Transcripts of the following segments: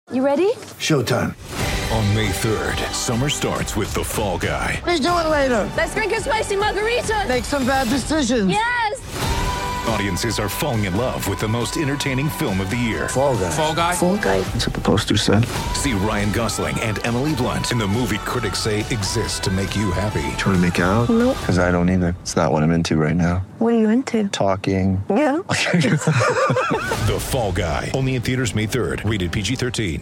You ready? Showtime. On May 3rd, summer starts with The Fall Guy. Let's do it later. Let's drink a spicy margarita. Make some bad decisions. Yes! Audiences are falling in love with the most entertaining film of the year. Fall Guy. Fall Guy? Fall guy. That's what the poster said. See Ryan Gosling and Emily Blunt in the movie critics say exists to make you happy. Trying to make it out? Nope. Because I don't either. It's not what I'm into right now. What are you into? Talking. Yeah. The Fall Guy. Only in theaters May 3rd. Rated PG-13.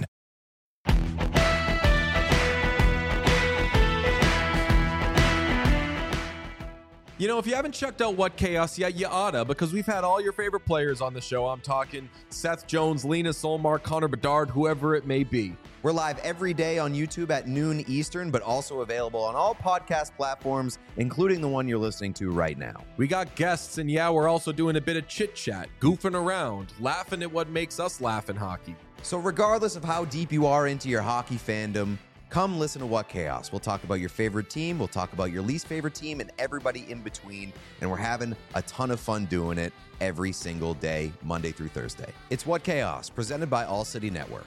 You know, if you haven't checked out What Chaos yet, you oughta, because we've had all your favorite players on the show. I'm talking Seth Jones, Lena Solmar, Connor Bedard, whoever it may be. We're live every day on YouTube at noon Eastern, but also available on all podcast platforms, including the one you're listening to right now. We got guests, and yeah, we're also doing a bit of chit-chat, goofing around, laughing at what makes us laugh in hockey. So regardless of how deep you are into your hockey fandom, come listen to What Chaos. We'll talk about your favorite team, we'll talk about your least favorite team, and everybody in between. And we're having a ton of fun doing it every single day, Monday through Thursday. It's What Chaos, presented by All City Network.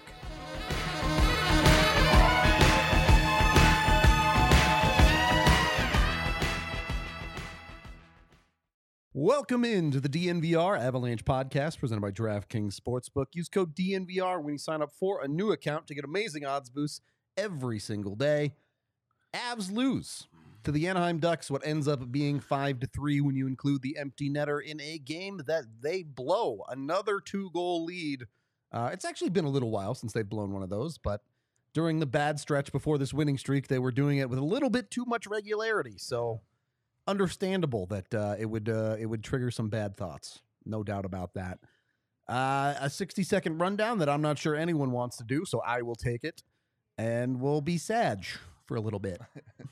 Welcome into the DNVR Avalanche podcast presented by DraftKings Sportsbook. Use code DNVR when you sign up for a new account to get amazing odds boosts every single day. Avs lose to the Anaheim Ducks, what ends up being 5-3 when you include the empty netter in a game that they blow. Another 2-goal lead. It's actually been a little while since they've blown one of those, but during the bad stretch before this winning streak, they were doing it with a little bit too much regularity. So understandable that it would trigger some bad thoughts. No doubt about that. A 60-second rundown that I'm not sure anyone wants to do, so I will take it. And we'll be sad for a little bit.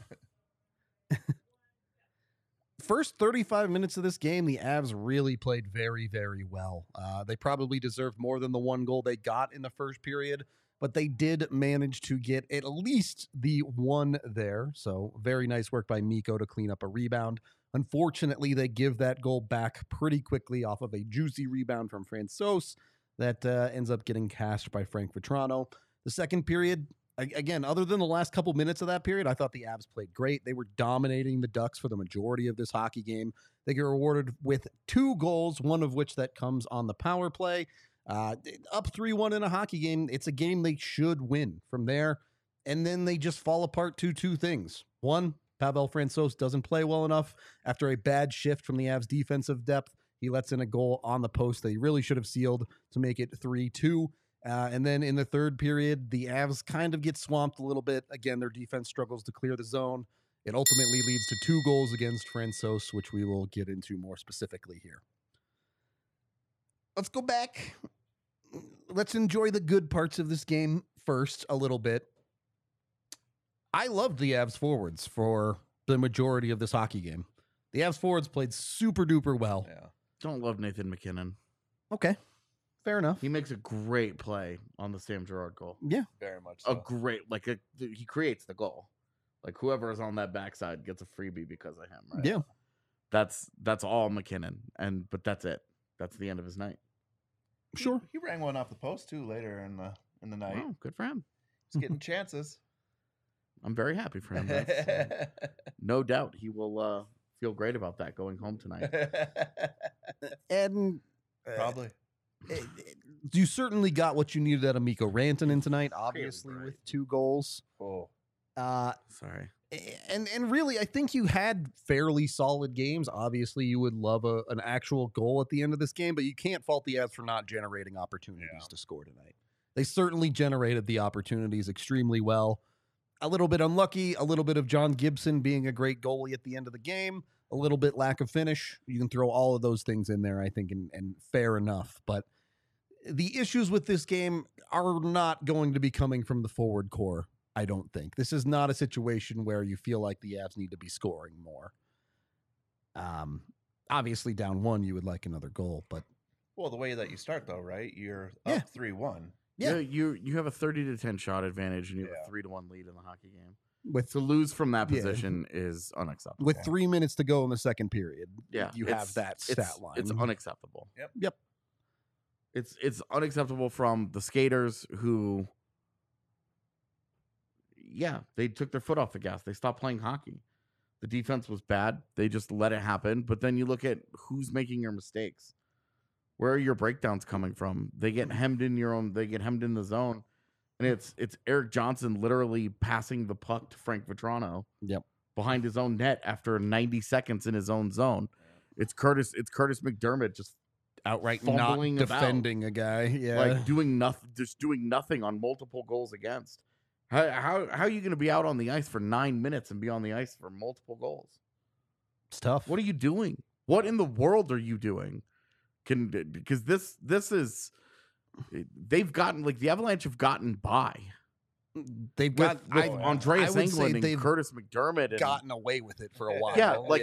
First 35 minutes of this game, the Avs really played very, very well. They probably deserved more than the one goal they got in the first period, but they did manage to get at least the one there. So very nice work by Mikko to clean up a rebound. Unfortunately, they give that goal back pretty quickly off of a juicy rebound from Francouz that ends up getting cashed by Frank Vatrano. The second period, again, other than the last couple minutes of that period, I thought the Avs played great. They were dominating the Ducks for the majority of this hockey game. They get rewarded with 2 goals, one of which that comes on the power play. Up 3-1 in a hockey game, it's a game they should win from there. And then they just fall apart to 2 things. One, Pavel Francouz doesn't play well enough. After a bad shift from the Avs defensive depth, he lets in a goal on the post that he really should have sealed to make it 3-2. And then in the third period, the Avs kind of get swamped a little bit. Again, their defense struggles to clear the zone. It ultimately leads to 2 goals against Francouz, which we will get into more specifically here. Let's go back. Let's enjoy the good parts of this game first a little bit. I loved the Avs forwards for the majority of this hockey game. The Avs forwards played super duper well. Yeah. Don't love Nathan McKinnon. Okay. Fair enough. He makes a great play on the Sam Girard goal. Yeah. Very much so. He creates the goal. Like whoever is on that backside gets a freebie because of him, right? Yeah. That's all McKinnon. But that's it. That's the end of his night. Sure. He rang one off the post too later in the night. Oh, good for him. He's getting chances. I'm very happy for him. No doubt he will feel great about that going home tonight. And Probably. You certainly got what you needed out of Mikko Rantanen tonight, obviously, with 2 goals. Oh. Sorry. And really, I think you had fairly solid games. Obviously, you would love an actual goal at the end of this game, but you can't fault the Avs for not generating opportunities to score tonight. They certainly generated the opportunities extremely well. A little bit unlucky, a little bit of John Gibson being a great goalie at the end of the game, a little bit lack of finish. You can throw all of those things in there, I think, and fair enough. But the issues with this game are not going to be coming from the forward core, I don't think. This is not a situation where you feel like the Avs need to be scoring more. Obviously, down 1, you would like another goal, but... Well, the way that you start, though, right? You're up 3-1. Yeah, you have a 30-10 shot advantage, and you have a 3-1 lead in the hockey game. With to lose from that position is unacceptable. With 3 minutes to go in the second period, you have that stat line. It's unacceptable. Yep. It's unacceptable from the skaters who yeah, they took their foot off the gas. They stopped playing hockey. The defense was bad. They just let it happen. But then you look at who's making your mistakes. Where are your breakdowns coming from? They get hemmed in they get hemmed in the zone. And it's Eric Johnson literally passing the puck to Frank Vetrano. Yep. Behind his own net after 90 seconds in his own zone. It's Curtis McDermott just outright fumbling not defending a guy. Yeah. Like doing nothing on multiple goals against. How are you going to be out on the ice for 9 minutes and be on the ice for multiple goals? It's tough. What are you doing? What in the world are you doing? Because this is they've gotten, like, the Avalanche have gotten by. They've got Andreas Englund and Curtis McDermott and gotten away with it for a while. Yeah, like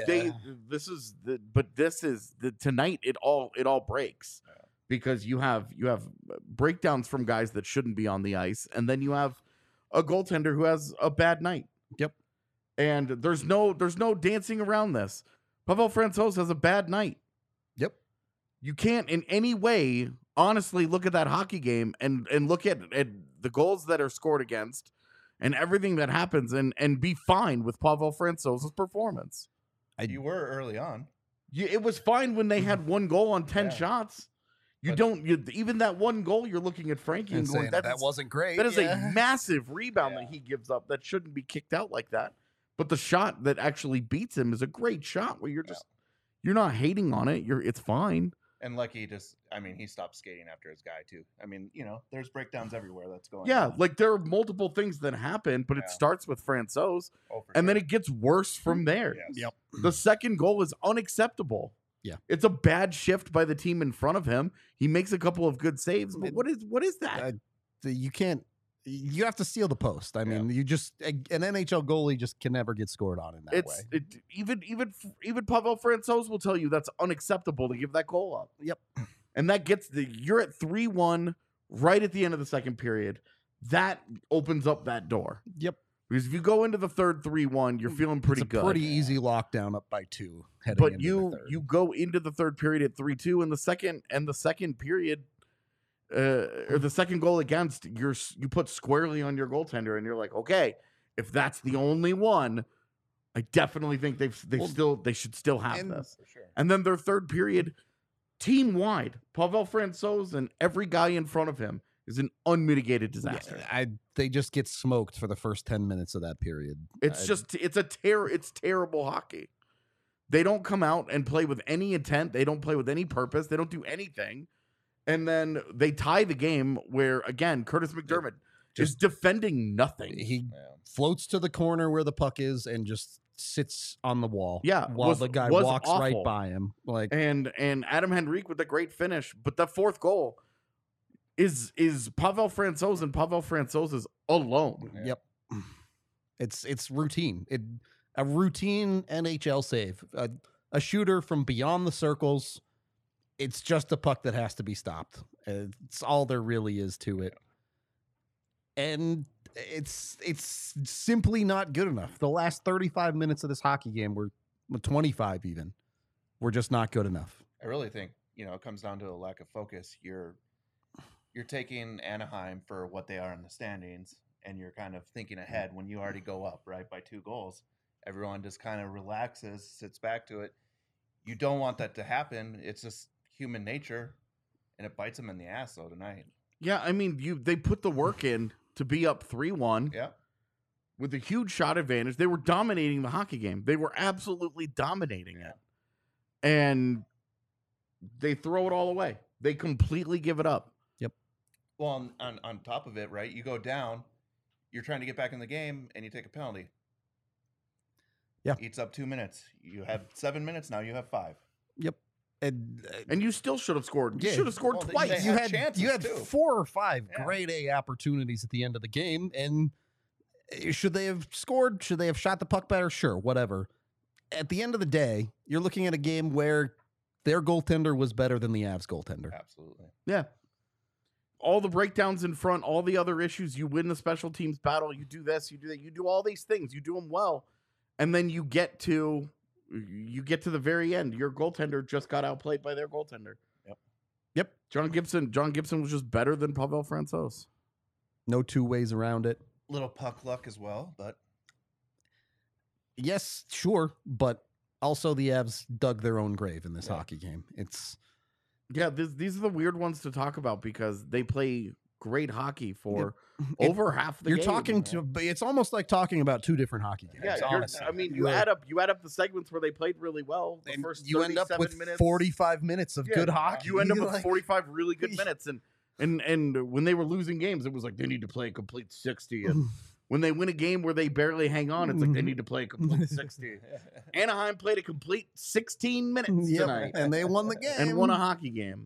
tonight it all breaks because you have breakdowns from guys that shouldn't be on the ice, and then you have a goaltender who has a bad night. Yep. And there's no dancing around this. Pavel Francouz has a bad night. Yep. You can't in any way honestly look at that hockey game and look at the goals that are scored against and everything that happens and be fine with Pavel Francouz's performance. You were early on. It was fine when they had one goal on 10 shots. Even that one goal, you're looking at Frankie and going, that wasn't great. That is a massive rebound that he gives up that shouldn't be kicked out like that. But the shot that actually beats him is a great shot where you're not hating on it. It's fine. And Lucky he stopped skating after his guy too. I mean, there's breakdowns everywhere that's going on. Yeah, like there are multiple things that happen, but it starts with Francouz, and then it gets worse from there. Yes. Yep. The second goal is unacceptable. Yeah. It's a bad shift by the team in front of him. He makes a couple of good saves, but what is that? You can't. You have to steal the post. I mean, you just an NHL goalie just can never get scored on in that way. Even Pavel Francouz will tell you that's unacceptable to give that goal up. Yep. And that gets you're at 3-1 right at the end of the second period. That opens up that door. Yep. Because if you go into the third 3-1, you're feeling pretty good. Pretty easy lockdown up by 2. But you go into the third period at 3-2, and the second period. Or the second goal against, you put squarely on your goaltender, and you're like, okay, if that's the only one, I definitely think they should still have this. For sure. And then their third period, team wide, Pavel Francouz and every guy in front of him is an unmitigated disaster. Yeah, they just get smoked for the first 10 minutes of that period. It's terrible hockey. They don't come out and play with any intent. They don't play with any purpose. They don't do anything. And then they tie the game where, again, Curtis McDermott is defending nothing. He floats to the corner where the puck is and just sits on the wall. Yeah, while the guy walks right by him. And Adam Henrique with a great finish. But the fourth goal is Pavel Francouz, and Pavel Francouz is alone. Yeah. Yep. It's routine. A routine NHL save. A shooter from beyond the circles. It's just a puck that has to be stopped. It's all there really is to it. And it's simply not good enough. The last 35 minutes of this hockey game were 25 even. We're just not good enough. I really think, it comes down to a lack of focus. You're taking Anaheim for what they are in the standings, and you're kind of thinking ahead when you already go up, right, by 2 goals. Everyone just kind of relaxes, sits back to it. You don't want that to happen. It's just human nature, and it bites them in the ass though tonight. Yeah, I mean, they put the work in to be up 3-1. Yeah, with a huge shot advantage. They were dominating the hockey game. They were absolutely dominating it, and they throw it all away. They completely give it up. Yep. Well, on top of it, right? You go down, you're trying to get back in the game, and you take a penalty. Yeah, eats up 2 minutes. You had 7 minutes. Now you have 5. Yep. And you still should have scored. You should have scored twice. You had 4 or 5 grade A opportunities at the end of the game. And should they have scored? Should they have shot the puck better? Sure, whatever. At the end of the day, you're looking at a game where their goaltender was better than the Avs goaltender. Absolutely. Yeah. All the breakdowns in front, all the other issues. You win the special teams battle. You do this, you do that. You do all these things. You do them well. And then you get to the very end. Your goaltender just got outplayed by their goaltender. John Gibson was just better than Pavel Francouz. No 2 ways around it. Little puck luck as well, but Yes, sure, but also the Avs dug their own grave in this hockey game. It's these are the weird ones to talk about because they play great hockey for over half the you're game. talking to. It's almost like talking about two different hockey games. Yeah, honestly. I mean, you add up the segments where they played really well. The And first you end up with minutes, 45 minutes of good hockey. You end up with Like, 45 really good minutes, and when they were losing games, it was like they need to play a complete 60. And when they win a game where they barely hang on, it's like they need to play a complete 60. Anaheim played a complete 16 minutes tonight, and they won the game and won a hockey game.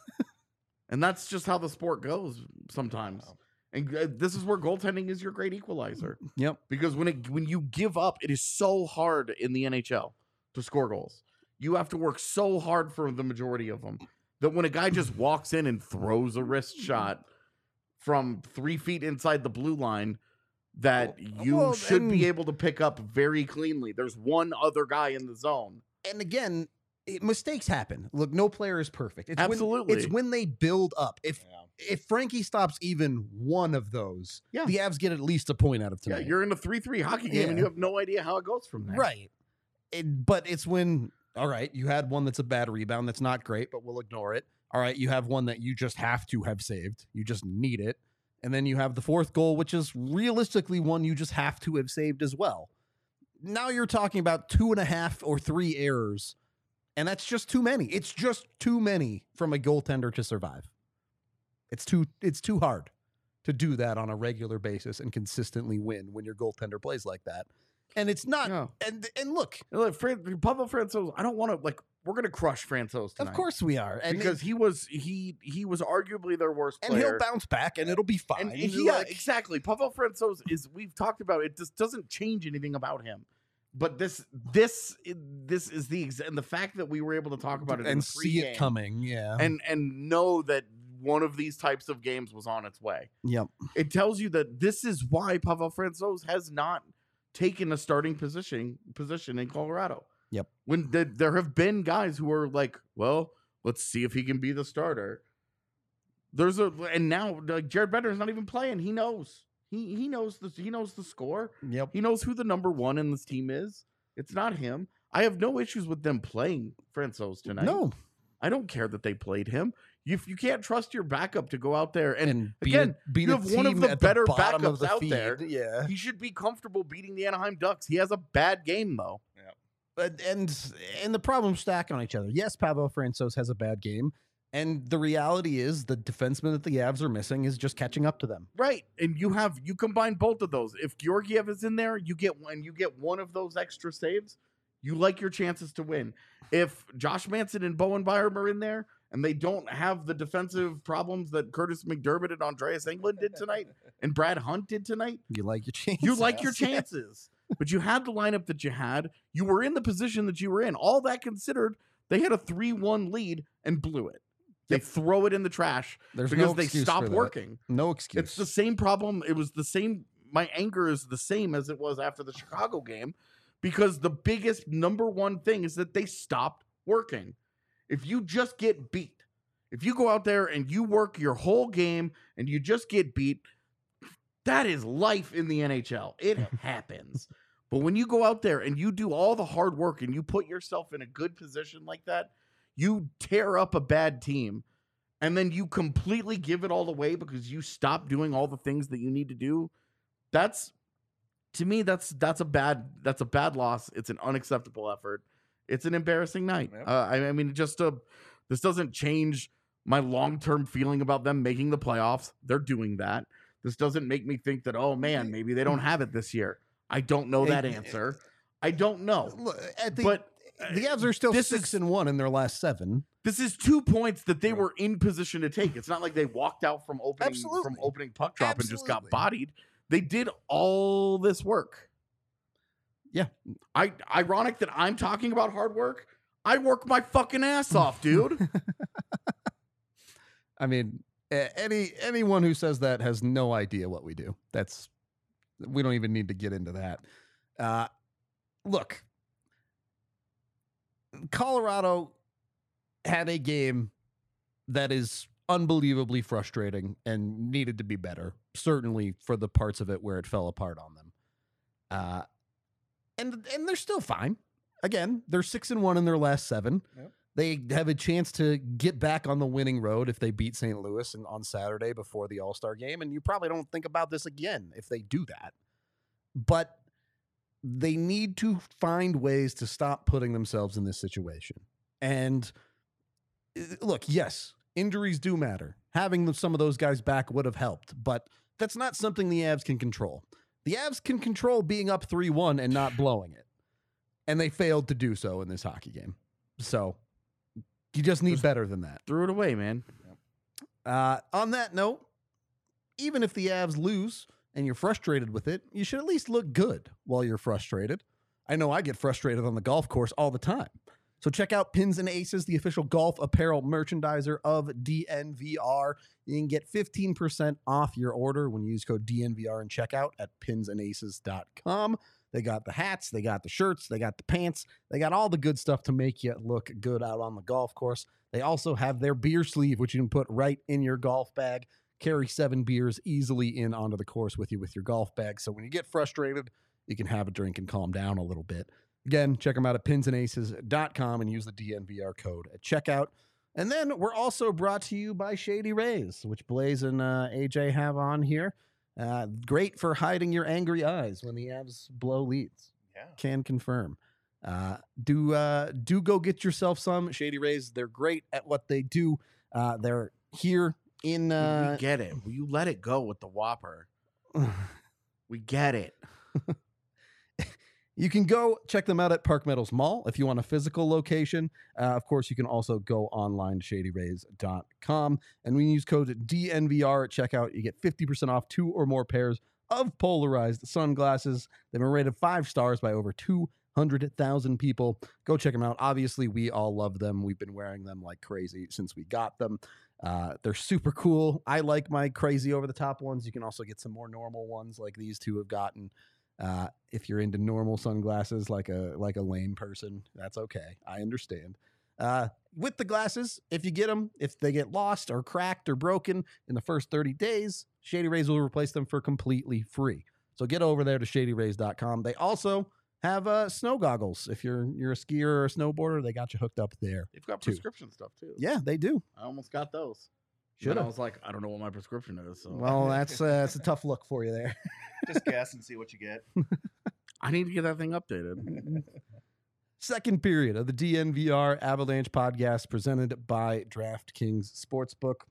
And that's just how the sport goes sometimes. And this is where goaltending is your great equalizer. Yep. Because when you give up, it is so hard in the NHL to score goals. You have to work so hard for the majority of them that when a guy just walks in and throws a wrist shot from 3 feet inside the blue line, that you should be able to pick up very cleanly. There's one other guy in the zone. And again, mistakes happen. Look, no player is perfect. It's Absolutely. It's when they build up. If Frankie stops even one of those, the Avs get at least a point out of tonight. Yeah, you're in a 3-3 hockey game and you have no idea how it goes from there. Right. But it's when, all right, you had one that's a bad rebound that's not great, but we'll ignore it. All right, you have one that you just have to have saved. You just need it. And then you have the fourth goal, which is realistically one you just have to have saved as well. Now you're talking about 2.5 or 3 errors, and that's just too many. It's just too many from a goaltender to survive. It's too hard to do that on a regular basis and consistently win when your goaltender plays like that. And it's not. No. And look, Pavel Francouz, I don't want to we're gonna crush Francouz tonight. Of course we are, and because he was arguably their worst player, and he'll bounce back, and it'll be fine. And yeah, exactly. Pavel Francouz we've talked about it. Just doesn't change anything about him. But this is and the fact that we were able to talk about it and see it coming, and know that one of these types of games was on its way. Yep, it tells you that this is why Pavel Francouz has not taken a starting position in Colorado. Yep. When there have been guys who are like, well, let's see if he can be the starter. And now Jared Bednar is not even playing. He knows. He knows the score. Yep. He knows who the number one in this team is. It's not him. I have no issues with them playing Francouz tonight. No. I don't care that they played him. If you can't trust your backup to go out there and beat again, beat you a have one of team the at better the bottom of backups the out feed. there. Yeah. He should be comfortable beating the Anaheim Ducks. He has a bad game though. But and the problems stack on each other. Yes, Pavel Francouz has a bad game, and the reality is the defenseman that the Avs are missing is just catching up to them. Right, and you combine both of those. If Georgiev is in there, you get one of those extra saves. You like your chances to win. If Josh Manson and Bowen Byram are in there, and they don't have the defensive problems that Curtis McDermott and Andreas Englund did tonight, and Brad Hunt did tonight, you like your chances. You like your chances. But you had the lineup that you had. You were in the position that you were in. All that considered, they had a 3-1 lead and blew it. They throw it in the trash because they stop working. No excuse. It's the same problem. It was the same. My anger is the same as it was after the Chicago game because the biggest number one thing is that they stopped working. If you just get beat, if you go out there and you work your whole game and you just get beat, that is life in the NHL. It happens. But when you go out there and you do all the hard work and you put yourself in a good position like that, you tear up a bad team and then you completely give it all away because you stop doing all the things that you need to do. That's to me, that's a bad loss. It's an unacceptable effort. It's an embarrassing night. Yep. I mean, this doesn't change my long-term feeling about them making the playoffs. They're doing that. This doesn't make me think that, oh man, maybe they don't have it this year. I don't know that answer. I don't know. But the Avs are still 6-1 in their last 7. This is 2 points that they were in position to take. It's not like they walked out from opening puck drop and just got bodied. They did all this work. Yeah. Ironic that I'm talking about hard work. I work my fucking ass off, dude. I mean, anyone who says that has no idea what we do. We don't even need to get into that. Look, Colorado had a game that is unbelievably frustrating and needed to be better, certainly for the parts of it where it fell apart on them. And they're still fine. Again, they're 6-1 in their last 7. Yep. They have a chance to get back on the winning road if they beat St. Louis on Saturday before the All-Star game. And you probably don't think about this again if they do that. But they need to find ways to stop putting themselves in this situation. And look, yes, injuries do matter. Having some of those guys back would have helped, but that's not something the Avs can control. The Avs can control being up 3-1 and not blowing it. And they failed to do so in this hockey game. So you just need better than that. Threw it away, man. On that note, even if the Avs lose and you're frustrated with it, you should at least look good while you're frustrated. I know I get frustrated on the golf course all the time. So check out Pins and Aces, the official golf apparel merchandiser of DNVR. You can get 15% off your order when you use code DNVR and checkout at pinsandaces.com. They got the hats, they got the shirts, they got the pants, they got all the good stuff to make you look good out on the golf course. They also have their beer sleeve, which you can put right in your golf bag. Carry 7 beers easily in onto the course with you with your golf bag. So when you get frustrated, you can have a drink and calm down a little bit. Again, check them out at pinsandaces.com and use the DNVR code at checkout. And then we're also brought to you by Shady Rays, which Blaze and AJ have on here. Great for hiding your angry eyes when the Avs blow leads. Yeah. Can confirm. Do go get yourself some Shady Rays. They're great at what they do. They're here in. We get it. You let it go with the Whopper. We get it. You can go check them out at Park Meadows Mall if you want a physical location. Of course, you can also go online to shadyrays.com. And when you use code DNVR at checkout, you get 50% off 2 or more pairs of polarized sunglasses. They've been rated 5 stars by over 200,000 people. Go check them out. Obviously, we all love them. We've been wearing them like crazy since we got them. They're super cool. I like my crazy over-the-top ones. You can also get some more normal ones like these two have gotten. If you're into normal sunglasses like a lame person, that's okay. I understand. With the glasses, if you get them, if they get lost or cracked or broken in the first 30 days, Shady Rays will replace them for completely free. So get over there to shadyrays.com. They also have snow goggles. If you're a skier or a snowboarder, they got you hooked up there. They've got too. prescription stuff too. Yeah, they do. I almost got those. Should I have. was like, I don't know what my prescription is. So. Well, that's a tough look for you there. Just guess and see what you get. I need to get that thing updated. Second period of the DNVR Avalanche podcast presented by DraftKings Sportsbook.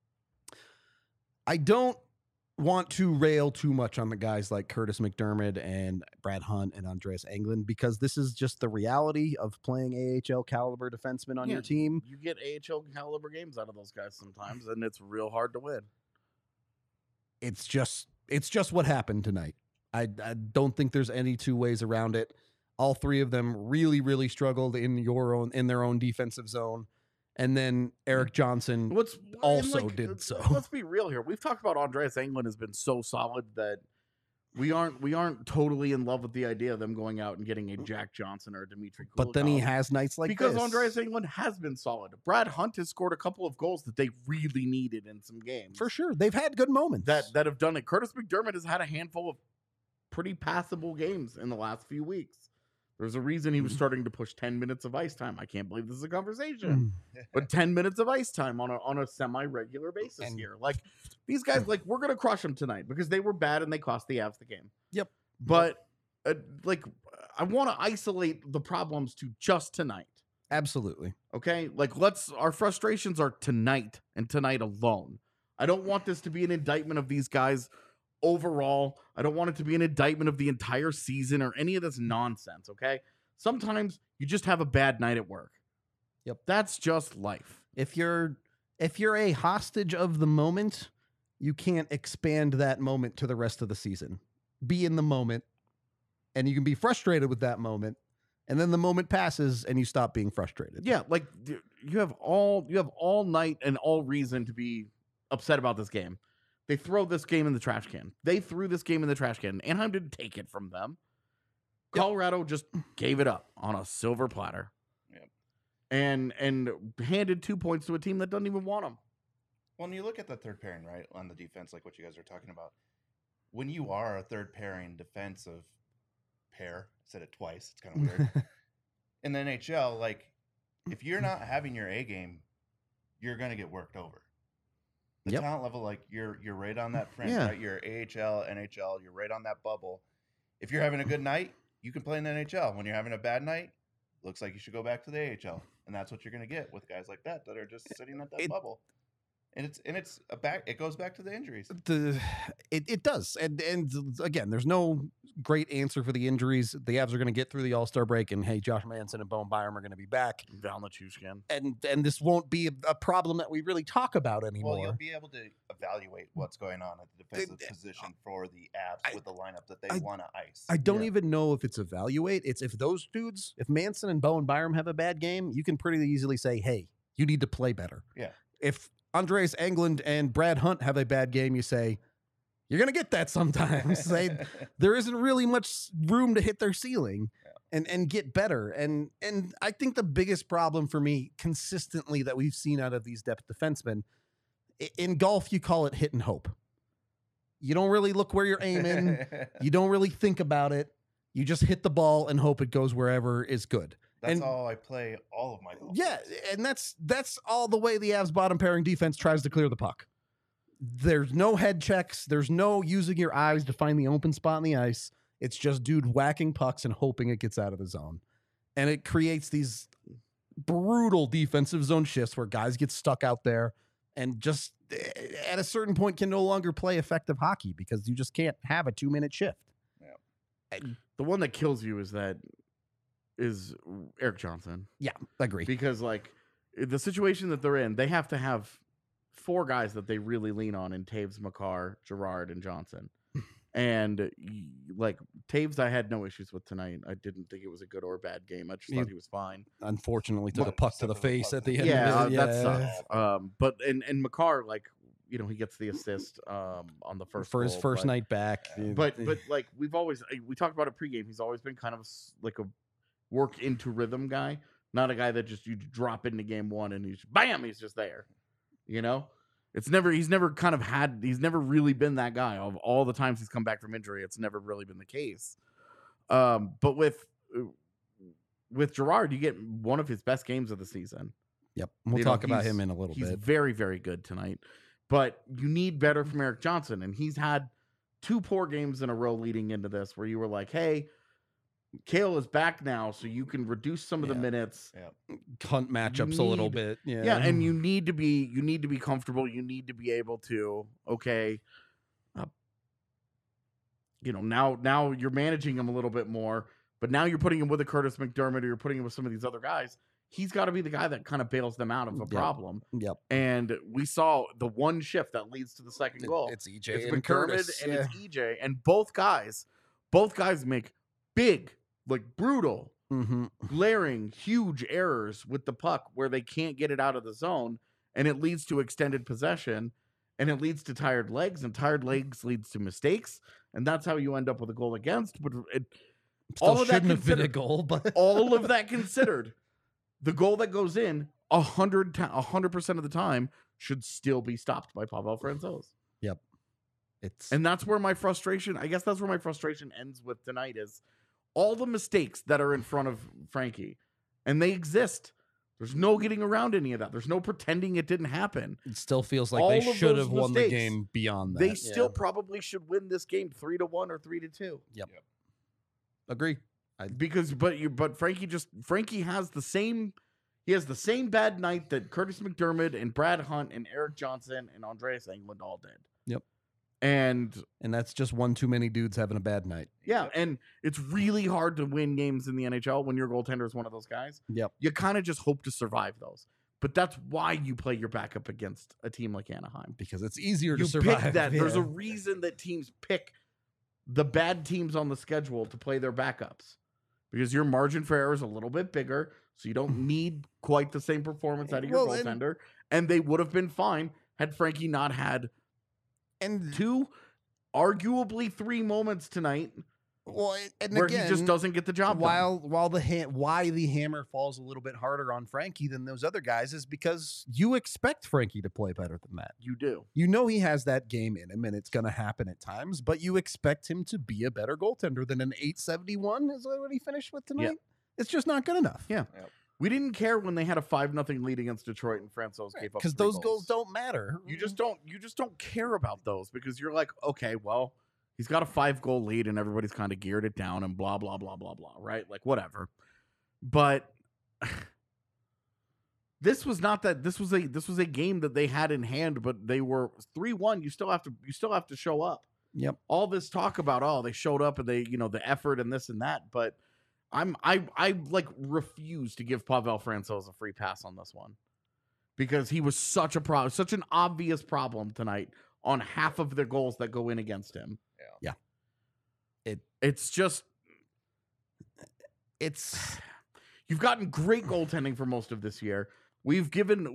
I don't want to rail too much on the guys like Curtis McDermott and Brad Hunt and Andreas Englund because this is just the reality of playing AHL caliber defensemen on your team. You get AHL caliber games out of those guys sometimes, and it's real hard to win. It's just what happened tonight. I don't think there's any two ways around it. All 3 of them really, really struggled in their own defensive zone. And then Eric Johnson also did so. Let's be real here. We've talked about Andreas Englund has been so solid that we aren't totally in love with the idea of them going out and getting a Jack Johnson or a Dmitry Kulikov. But then he has nights like because this. Andreas Englund has been solid. Brad Hunt has scored a couple of goals that they really needed in some games. For sure. They've had good moments. That have done it. Curtis McDermott has had a handful of pretty passable games in the last few weeks. There's a reason he was starting to push 10 minutes of ice time. I can't believe this is a conversation. But 10 minutes of ice time on a semi-regular basis here. Like, these guys, like, we're going to crush them tonight because they were bad and they cost the Avs the game. Yep. But, I want to isolate the problems to just tonight. Absolutely. Okay? Like, our frustrations are tonight and tonight alone. I don't want this to be an indictment of these guys overall. I don't want it to be an indictment of the entire season or any of this nonsense, okay? Sometimes you just have a bad night at work. Yep. That's just life. If you're a hostage of the moment, you can't expand that moment to the rest of the season. Be in the moment, and you can be frustrated with that moment, and then the moment passes and you stop being frustrated. Yeah, like you have all night and all reason to be upset about this game. They throw this game in the trash can. They threw this game in the trash can. Anaheim didn't take it from them. Yep. Colorado just gave it up on a silver platter. Yep. And handed 2 points to a team that doesn't even want them. When you look at the third pairing, right, on the defense, like what you guys are talking about, when you are a third pairing defensive pair, I said it twice, it's kind of weird. In the NHL, like, if you're not having your A game, you're going to get worked over. The talent level, like, you're right on that fringe, right? You're AHL, NHL, you're right on that bubble. If you're having a good night, you can play in the NHL. When you're having a bad night, looks like you should go back to the AHL. And that's what you're going to get with guys like that are just sitting at that bubble. And it's it goes back to the injuries. It does. And again, there's no great answer for the injuries. The Avs are going to get through the All-Star break, and hey, Josh Manson and Bowen Byram are going to be back. Val Nichushkin. And this won't be a problem that we really talk about anymore. Well, you'll be able to evaluate what's going on at the defensive position for the Avs with the lineup that they want to ice. I don't even know if it's evaluate. It's if those dudes, if Manson and Bowen Byram have a bad game, you can pretty easily say, hey, you need to play better. Yeah. If Andreas Englund and Brad Hunt have a bad game, you say, you're going to get that sometimes. There isn't really much room to hit their ceiling and get better. And I think the biggest problem for me consistently that we've seen out of these depth defensemen, in golf, you call it hit and hope. You don't really look where you're aiming. You don't really think about it. You just hit the ball and hope it goes wherever is good. That's all I play all of my golf. Yeah, and that's all the way the Avs bottom pairing defense tries to clear the puck. There's no head checks. There's no using your eyes to find the open spot on the ice. It's just dude whacking pucks and hoping it gets out of the zone. And it creates these brutal defensive zone shifts where guys get stuck out there and just at a certain point can no longer play effective hockey because you just can't have a 2-minute shift. Yeah. The one that kills you is Erik Johnson. Yeah, agree. Because like the situation that they're in, they have to have 4 guys that they really lean on in Taves, Makar, Girard, and Johnson. And like Taves, I had no issues with tonight. I didn't think it was a good or bad game. I just thought he was fine. Unfortunately, took a puck to the face at the end. That sucks. But and Makar, like, you know, he gets the assist on the first for his first night back. But like we talked about it pregame. He's always been kind of like a work into rhythm guy, not a guy that just you drop into game one and he's just there. You know, he's never really been that guy. Of all the times he's come back from injury, it's never really been the case. But with Girard, you get one of his best games of the season. Yep, we'll talk about him in a little bit. He's very, very good tonight. But you need better from Erik Johnson, and he's had 2 poor games in a row leading into this, where you were like, "Hey, Cale is back now, so you can reduce some of the minutes, hunt matchups a little bit." Yeah, and you need to be comfortable. You need to be able to now you're managing him a little bit more, but now you're putting him with a Curtis McDermott, or you're putting him with some of these other guys. He's got to be the guy that kind of bails them out of a problem. Yep. And we saw the one shift that leads to the second goal. It's EJ it's and McDermott Curtis. and it's EJ, and both guys make big, like brutal, glaring, huge errors with the puck where they can't get it out of the zone, and it leads to extended possession, and it leads to tired legs, and tired legs leads to mistakes, and that's how you end up with a goal against. But all of that shouldn't have been a goal, but all of that considered, the goal that goes in 100% of the time should still be stopped by Pavel Francouz. Yep. And that's where my frustration, I guess that's where my frustration ends with tonight, is all the mistakes that are in front of Frankie, and they exist. There's no getting around any of that. There's no pretending it didn't happen. It still feels like they should have won the game beyond that. They still probably should win this game 3-1 or 3-2. Yep. Agree. But Frankie has the same bad night that Curtis McDermott and Brad Hunt and Erik Johnson and Andreas Englund all did. Yep. And that's just one too many dudes having a bad night. Yeah, and it's really hard to win games in the NHL when your goaltender is one of those guys. Yep. You kind of just hope to survive those. But that's why you play your backup against a team like Anaheim. Because it's easier to survive. Pick that. Yeah. There's a reason that teams pick the bad teams on the schedule to play their backups. Because your margin for error is a little bit bigger, so you don't need quite the same performance out of your goaltender. And they would have been fine had Frankie not had 2, arguably 3 moments tonight Well, and where again, he just doesn't get the job done. while why the hammer falls a little bit harder on Frankie than those other guys is because you expect Frankie to play better than that. You do. You know he has that game in him, and it's going to happen at times. But you expect him to be a better goaltender than an 871. Is what he finished with tonight. Yeah. It's just not good enough. Yeah. Yep. We didn't care when they had a 5-0 lead against Detroit and Francouz gave up Because 3 those goals don't matter. You just don't care about those because you're like, okay, well, he's got a 5-goal lead and everybody's kind of geared it down and blah blah blah blah blah, right? Like whatever. But this was not that. This was a game that they had in hand, but they were 3-1. You still have to show up. Yep. All this talk about they showed up and they the effort and this and that, but I like refuse to give Pavel Francouz a free pass on this one because he was such an obvious problem tonight on half of the goals that go in against him. Yeah. You've gotten great goaltending for most of this year. We've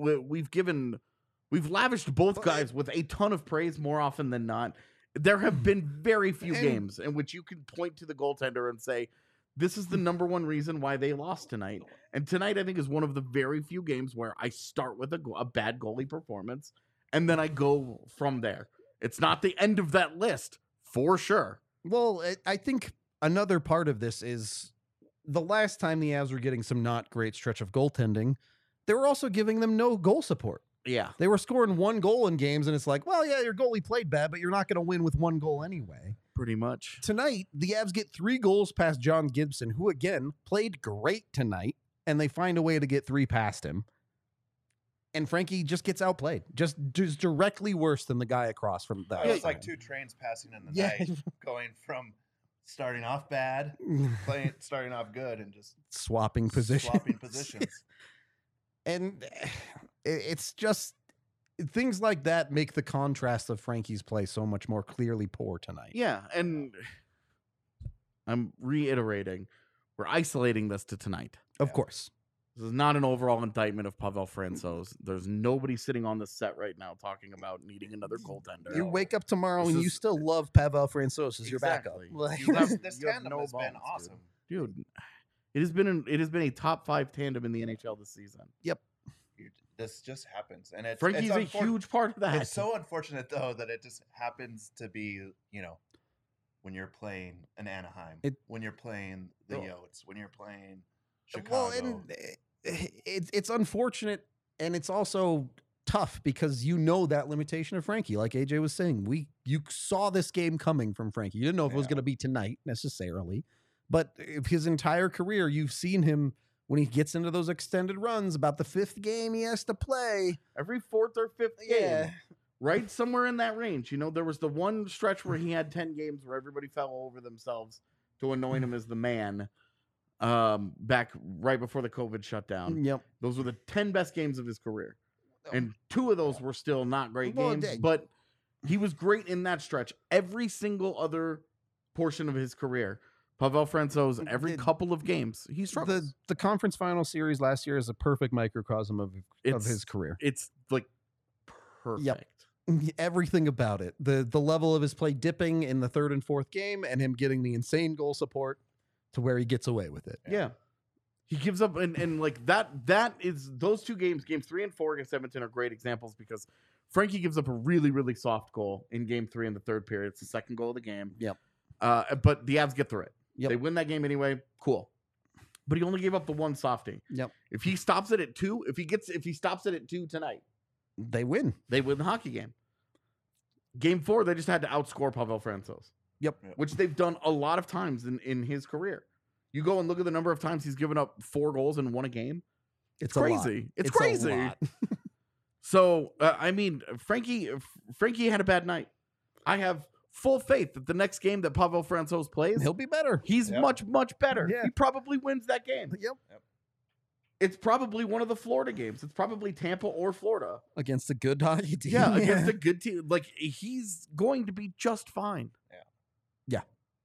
lavished both guys with a ton of praise more often than not. There have been very few games in which you can point to the goaltender and say, this is the number one reason why they lost tonight. And tonight, I think, is one of the very few games where I start with a bad goalie performance, and then I go from there. It's not the end of that list, for sure. Well, I think another part of this is the last time the Avs were getting some not great stretch of goaltending, they were also giving them no goal support. Yeah. They were scoring 1 goal in games, and it's like, well, yeah, your goalie played bad, but you're not going to win with 1 goal anyway. Pretty much. Tonight, the Avs get 3 goals past John Gibson, who, again, played great tonight, and they find a way to get 3 past him. And Frankie just gets outplayed. Just directly worse than the guy across from that. It's like 2 trains passing in the night, going from starting off bad, starting off good, and just swapping positions. And it's just things like that make the contrast of Frankie's play so much more clearly poor tonight. Yeah, and I'm reiterating, we're isolating this to tonight. Of course. This is not an overall indictment of Pavel Francouz. There's nobody sitting on the set right now talking about needing another goaltender. You wake up tomorrow and you still love Pavel Francouz as your backup. This tandem has been awesome. Dude, it has been a top 5 tandem in the NHL this season. Yep. This just happens, and Frankie's a huge part of that. It's so unfortunate though that it just happens to be, when you're playing an Anaheim, when you're playing the Yotes, when you're playing Chicago. Well, and it's unfortunate, and it's also tough because that limitation of Frankie. Like AJ was saying, you saw this game coming from Frankie. You didn't know if it was going to be tonight necessarily, but his entire career, you've seen him. When he gets into those extended runs, about the 5th game he has to play. Every 4th or 5th game. Right? Somewhere in that range. There was the one stretch where he had 10 games where everybody fell over themselves to anoint him as the man back right before the COVID shutdown. Yep. Those were the 10 best games of his career. And 2 of those were still not great games, but he was great in that stretch. Every single other portion of his career, Pavel Francouz, every couple of games, he struggles. The conference final series last year is a perfect microcosm of his career. It's like perfect. Yep. Everything about it. The level of his play dipping in the 3rd and 4th game and him getting the insane goal support to where he gets away with it. Yeah. He gives up and like that is those 2 games, games 3 and 4 against Edmonton are great examples because Frankie gives up a really, really soft goal in game 3 in the 3rd period. It's the 2nd goal of the game. Yep. But the Avs get through it. Yep. They win that game anyway. Cool. But he only gave up the 1 softie. Yep. If he stops it at 2, if he stops it at 2 tonight, they win. They win the hockey game. Game 4, they just had to outscore Pavel Francouz. Yep. Which they've done a lot of times in his career. You go and look at the number of times he's given up 4 goals and won a game. It's crazy. It's crazy. A lot. So, Frankie had a bad night. I have full faith that the next game that Pavel Francouz plays, he'll be better. He's much, much better. Yeah. He probably wins that game. Yep. It's probably one of the Florida games. It's probably Tampa or Florida. Against a good hockey team. Yeah, against a good team. Like, he's going to be just fine. Yeah.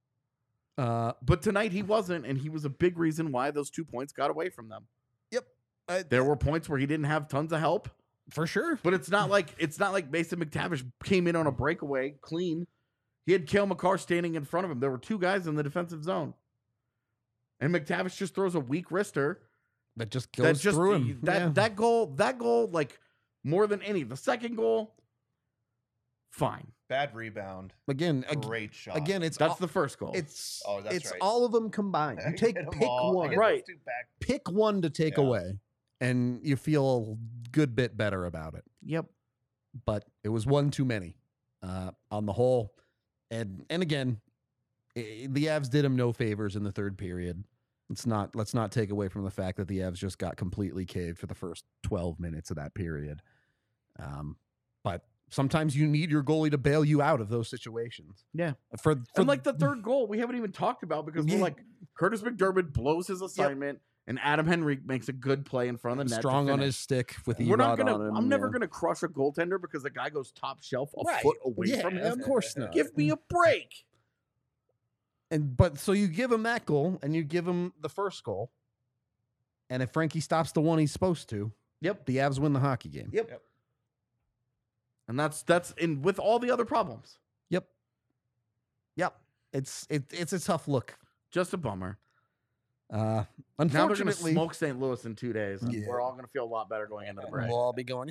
But tonight he wasn't, and he was a big reason why those 2 points got away from them. Yep. There were points where he didn't have tons of help. For sure. But it's not like Mason McTavish came in on a breakaway clean. He had Cale Makar standing in front of him. There were two guys in the defensive zone. And McTavish just throws a weak wrister. That just goes through him. That goal, like more than any. The second goal, fine. Bad rebound. Again, Great shot. Again, That's the first goal. It's that's right. all of them combined. You Get 'em pick all. one. Get Right. those two back. Pick one to take Yeah. away, and you feel a good bit better about it. Yep. But it was one too many on the whole. And again, the Avs did him no favors in the third period. Let's not take away from the fact that the Avs just got completely caved for the first 12 minutes of that period. But sometimes you need your goalie to bail you out of those situations. Yeah. For And like the third goal, we haven't even talked about because we're like Curtis McDermott blows his assignment and Adam Henrique makes a good play in front of the net. strong on his stick with We're not Erod gonna. on him, I'm never yeah. gonna crush a goaltender because the guy goes top shelf a Right. foot away Yeah, from him. of course not. Give me a break. But so you give him that goal and you give him the first goal. And if Frankie stops the one he's supposed to, Yep. the Avs win the hockey game. Yep. And that's in with all the other problems. Yep. It's a tough look. Just a bummer. Unfortunately, Now they're going to smoke St. Louis in 2 days. And Yeah. we're all going to feel a lot better going into the break. we'll all be going.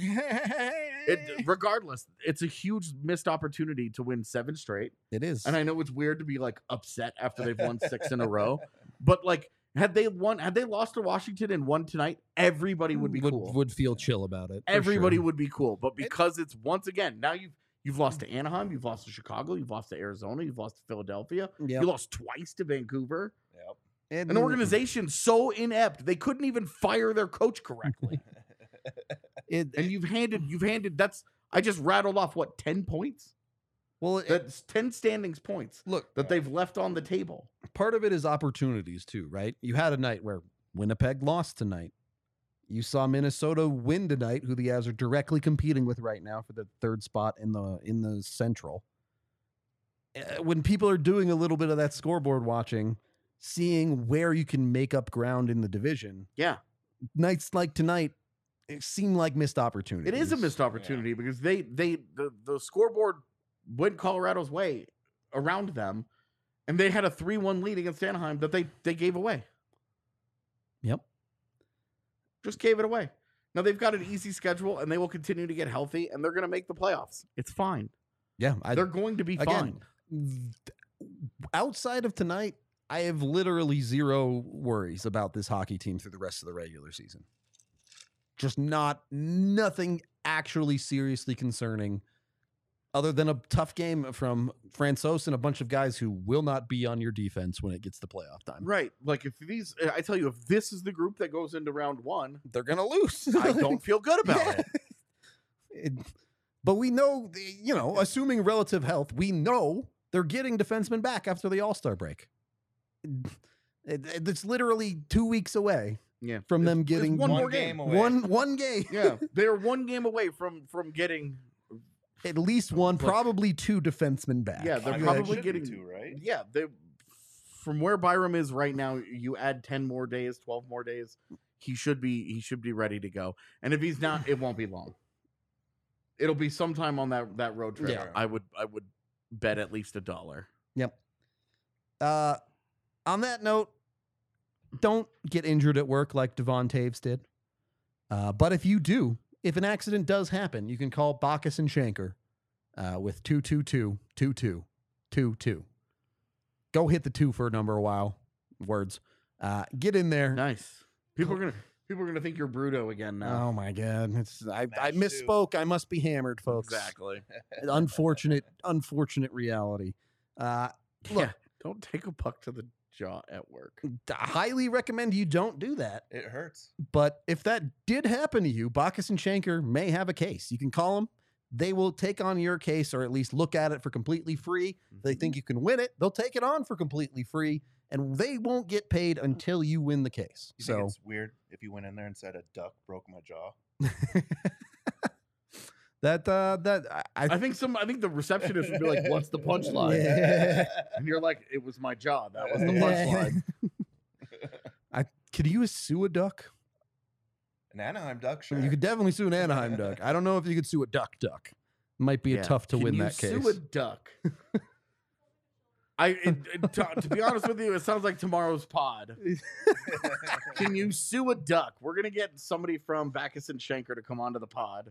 Regardless, it's a huge missed opportunity to win 7 straight. It is. And I know it's weird to be like upset after they've won 6 in a row, but like had they lost to Washington and won tonight, everybody would be cool. Would feel chill about it. for Everybody sure. would be cool. But because it's once again, now you've lost to Anaheim, you've lost to Chicago, you've lost to Arizona, you've lost to Philadelphia, Yep. you lost twice to Vancouver. Yep. An organization so inept they couldn't even fire their coach correctly. And you've handed that's I just rattled off 10 points? Well, That's 10 standings points look, that they've left on the table. part of it is opportunities too, right? You had a night where Winnipeg lost tonight. You saw Minnesota win tonight, who the Avs are directly competing with right now for the third spot in the Central. When people are doing a little bit of that scoreboard watching, seeing where you can make up ground in the division, Yeah. nights like tonight, it seemed like missed opportunities. It is a missed opportunity because the scoreboard went Colorado's way around them, and they had a 3-1 lead against Anaheim that they gave away. Yep. Just gave it away. Now they've got an easy schedule, and they will continue to get healthy, and they're going to make the playoffs. It's fine. Yeah. They're going to be fine. Outside of tonight, I have literally zero worries about this hockey team through the rest of the regular season. Just nothing actually seriously concerning other than a tough game from Francouz and a bunch of guys who will not be on your defense when it gets to playoff time. Right. Like I tell you, if this is the group that goes into round 1, They're going to lose. I don't feel good about it. But we know, assuming relative health, we know they're getting defensemen back after the All-Star break. It's literally 2 weeks away. Yeah. From them getting one more game away. One game. Yeah. They're one game away from getting At least one, probably 2 defensemen back. Yeah, they're I mean, probably it should be getting 2, right? Yeah, they from where Byram is right now, you add 10 more days, 12 more days, he should be ready to go. And if he's not, it won't be long. It'll be sometime on that road trip. Yeah. I would bet at least $1. Yep. On that note, don't get injured at work like Devon Taves did. But if you do, if an accident does happen, you can call Bacchus and Shanker with 222-2222. Go hit the 2 for a number a while. Words. Get in there. Nice. People are gonna think you're Bruto again now. Oh my God! I Match misspoke. I must be hammered, folks. Exactly. Unfortunate reality. Look, Don't take a puck to the jaw at work. highly recommend you don't do that. It hurts. But if that did happen to you, Bacchus and Shanker may have a case. You can call them. They will take on your case or at least look at it for completely free. If they think you can win it, they'll take it on for completely free, and they won't get paid until you win the case. You think So it's weird if you went in there and said a duck broke my jaw? I think the receptionist would be like, "What's the punchline?" Yeah. And you're like, "It was my jaw. That was the punchline." Could you sue a duck? An Anaheim duck, sure. You could definitely sue an Anaheim duck. I don't know if you could sue a duck. Might be Yeah. tough to Can win you that case. Sue a duck. To be honest with you, it sounds like tomorrow's pod. Can you sue a duck? We're gonna get somebody from Backus and Schenker to come onto the pod.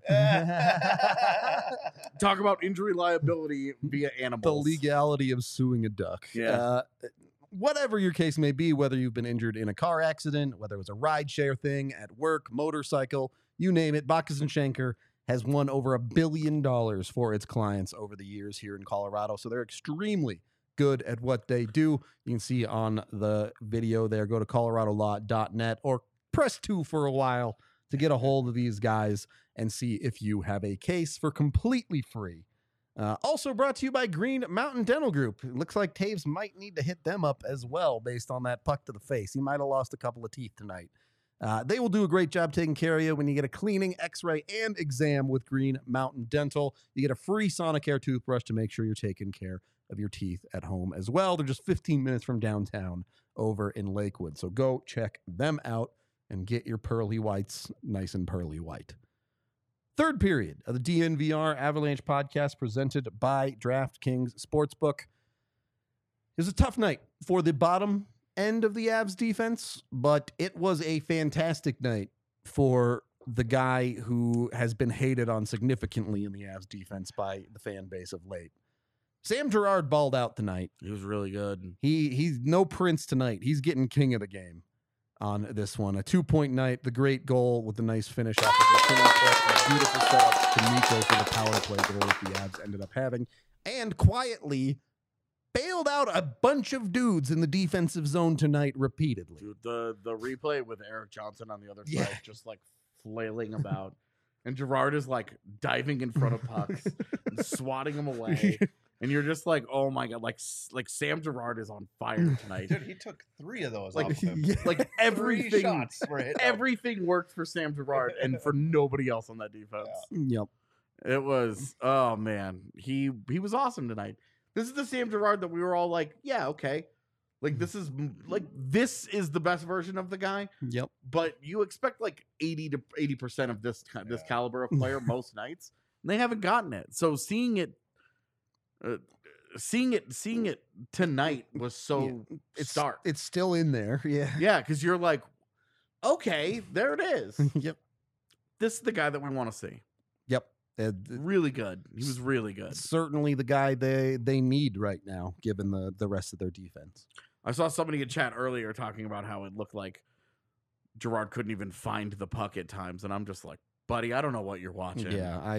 Talk about injury liability via animals. The legality of suing a duck. Yeah. Whatever your case may be, whether you've been injured in a car accident, whether it was a ride share thing at work, motorcycle, you name it, Backus and Schenker has won over $1 billion for its clients over the years here in Colorado. So they're extremely good at what they do. You can see on the video there, go to coloradolaw.net or press 2 for a while to get a hold of these guys and see if you have a case for completely free. Also brought to you by Green Mountain Dental Group. It looks like Taves might need to hit them up as well based on that puck to the face. He might have lost a couple of teeth tonight. They will do a great job taking care of you when you get a cleaning, x-ray, and exam with Green Mountain Dental. You get a free Sonicare toothbrush to make sure you're taking care of your teeth at home as well. They're just 15 minutes from downtown over in Lakewood. So go check them out and get your pearly whites nice and pearly white. Third period of the DNVR Avalanche podcast presented by DraftKings Sportsbook. It was a tough night for the bottom end of the Avs defense, but it was a fantastic night for the guy who has been hated on significantly in the Avs defense by the fan base of late. Sam Girard balled out tonight. He was really good. He's no Prince tonight. He's getting king of the game on this one. A 2-point night, the great goal with the nice finish off of the chin foot, a beautiful setup to Nico for the power play that the Avs ended up having, and quietly bailed out a bunch of dudes in the defensive zone tonight repeatedly. Dude, the replay with Eric Johnson on the other side, just like flailing about. And Girard is like diving in front of pucks and swatting them away. And you're just like, oh my God, like Sam Girard is on fire tonight. Dude, he took 3 of those Like, off him. like 3 everything, shots were hit off. everything worked for Sam Girard and for nobody else on that defense. Yep. It was, oh man, he was awesome tonight. This is the Sam Girard that we were all like, yeah, okay. Like this is the best version of the guy. Yep. But you expect like 80% of this caliber of player most nights. And they haven't gotten it. So seeing it tonight was so stark. It's still in there. Yeah. Yeah, because you're like, okay, there it is. Yep. This is the guy that we want to see. Yep. Really good. He was really good. Certainly the guy they need right now, given the rest of their defense. I saw somebody in chat earlier talking about how it looked like Girard couldn't even find the puck at times, and I'm just like, buddy, I don't know what you're watching. Yeah,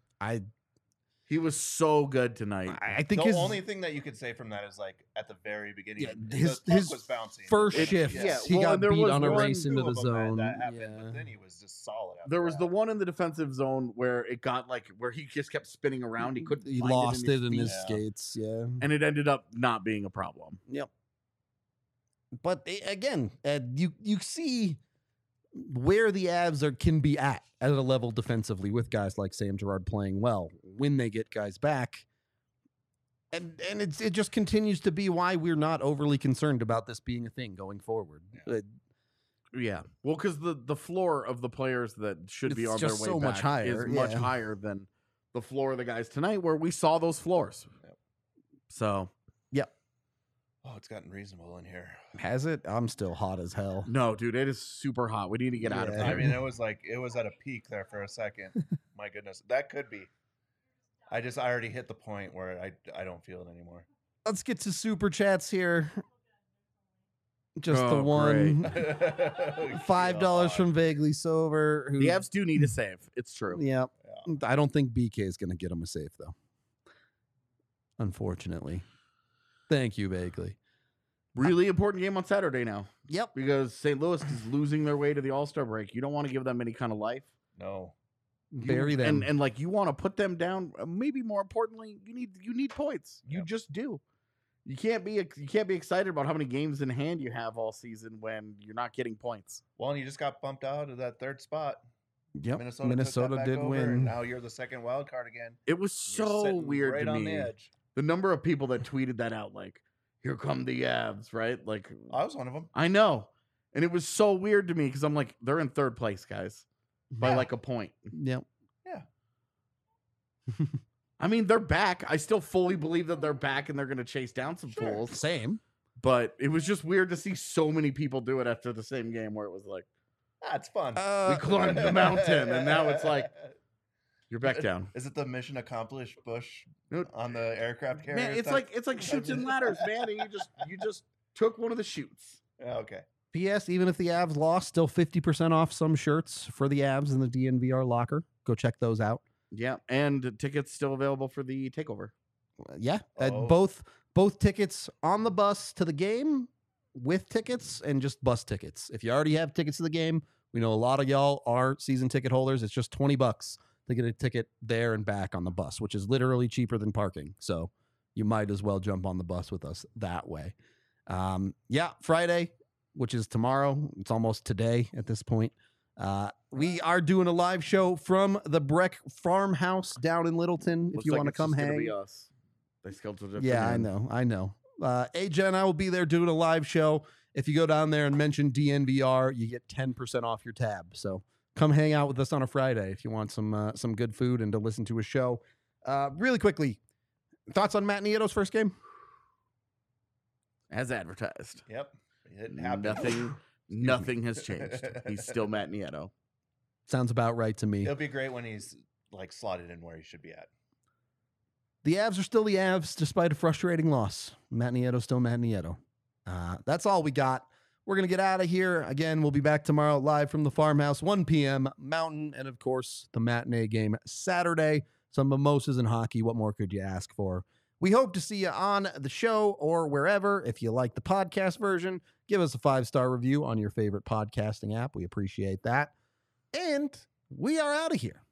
he was so good tonight. I think the only thing that you could say from that is like at the very beginning, his the puck was bouncing. First shift, he well, got there beat was on a one, race into the zone. That happened, but then he was just solid. There was the one in the defensive zone where it got like where he just kept spinning around. He couldn't. He find lost it in feet. his skates. Yeah, and it ended up not being a problem. Yep. But again, you see where the Avs can be at a level defensively with guys like Sam Girard playing well when they get guys back. And it just continues to be why we're not overly concerned about this being a thing going forward. Yeah. Well, because the floor of the players that should be It's on their way just so back much higher, is much yeah. higher than the floor of the guys tonight where we saw those floors. Yep. So, yep. Oh, it's gotten reasonable in here. Has it? I'm still hot as hell. no, dude, it is super hot. We need to get out of Yeah. here. I mean, it was at a peak there for a second. My goodness, that could be. I already hit the point where I don't feel it anymore. Let's get to super chats here. Just the Oh, one. great. $5 from Vaguely Sober. Who, the Avs do need a save. It's true. Yeah. I don't think BK is going to get him a save, though. Unfortunately. Thank you, Vaguely. Really important game on Saturday now. Yep. Because St. Louis is losing their way to the All-Star break. You don't want to give them any kind of life. No. Bury them. And like you want to put them down. Maybe more importantly, you need points. You just do. You can't be excited about how many games in hand you have all season when you're not getting points. Well, and you just got bumped out of that third spot. Yep. Minnesota Minnesota took that back did over, win. and now you're the second wild card again. It was You're so sitting weird right to on me. the edge. The number of people that tweeted that out, like, "Here come the Avs," right? Like, I was one of them. I know, and it was so weird to me because I'm like, they're in third place, guys, by Yeah. like a point. Yep. Yeah. I mean, they're back. I still fully believe that they're back and they're going to chase down some fools. Same. But it was just weird to see so many people do it after the same game where it was like, That's fun. we climbed the mountain, and now it's like, you're back down. Is it the mission accomplished Bush No. on the aircraft carrier? Man, it's like shoots and ladders, man. And you just took one of the shoots. Okay. P.S. Even if the Avs lost, still 50% off some shirts for the Avs in the DNVR locker. Go check those out. Yeah, and tickets still available for the takeover. Yeah, Oh. both tickets on the bus to the game with tickets and just bus tickets. If you already have tickets to the game, we know a lot of y'all are season ticket holders. It's just $20 to get a ticket there and back on the bus, which is literally cheaper than parking. So you might as well jump on the bus with us that way. Yeah, Friday, which is tomorrow. It's almost today at this point. We are doing a live show from the Breck Farmhouse down in Littleton. If Looks you like want to it's come just gonna hang. be us. They scheduled it. Yeah, I know. AJ and I will be there doing a live show. If you go down there and mention DNVR, you get 10% off your tab. So come hang out with us on a Friday if you want some good food and to listen to a show. Really quickly, thoughts on Matt Nieto's first game? As advertised. Yep. It happened. Nothing has changed. He's still Matt Nieto. Sounds about right to me. It'll be great when he's like slotted in where he should be at. The Avs are still the Avs despite a frustrating loss. Matt Nieto's still Matt Nieto. That's all we got. We're going to get out of here. Again, we'll be back tomorrow live from the farmhouse, 1 p.m. Mountain, and of course, the matinee game Saturday. Some mimosas and hockey. What more could you ask for? We hope to see you on the show or wherever. If you like the podcast version, give us a 5-star review on your favorite podcasting app. We appreciate that. And we are out of here.